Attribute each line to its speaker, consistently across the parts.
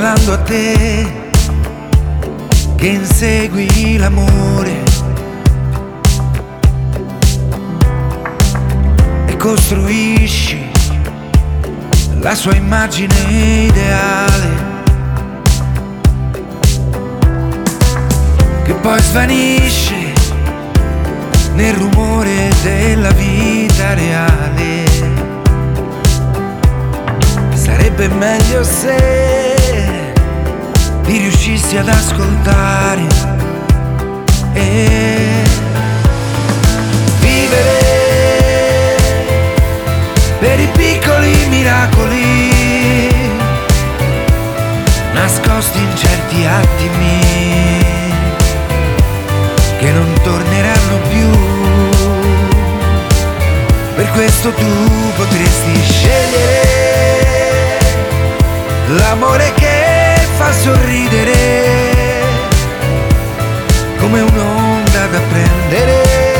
Speaker 1: parlando a te che insegui l'amore e costruisci la sua immagine ideale, che poi svanisce nel rumore della vita reale. Sarebbe meglio se ti riuscissi ad ascoltare e vivere per i piccoli miracoli nascosti in certi attimi che non torneranno più. Per questo tu potresti scegliere l'amore che fa sorridere come un'onda da prendere,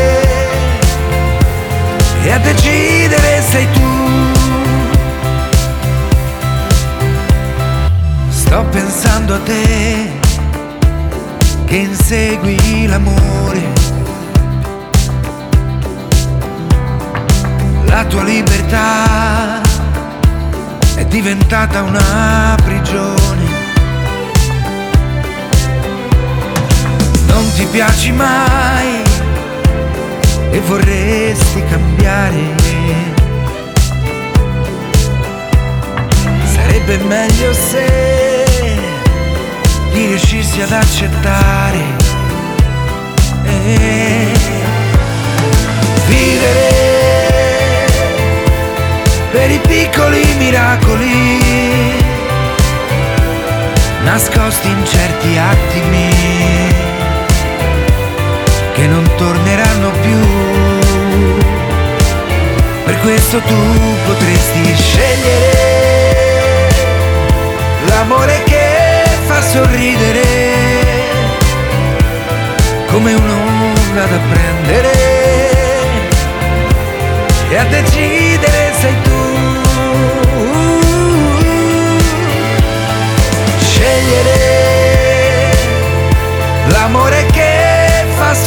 Speaker 1: e a decidere sei tu. Sto pensando a te che insegui l'amore, la tua libertà è diventata una prigione. Non ti piaci mai e vorresti cambiare. Sarebbe meglio se ti riuscissi ad accettare e vivere per i piccoli miracoli nascosti in certi attimi che non torneranno più. Per questo tu potresti scegliere l'amore che fa sorridere come un'onda da prendere, e a decidere sei tu. Scegliere l'amore che fa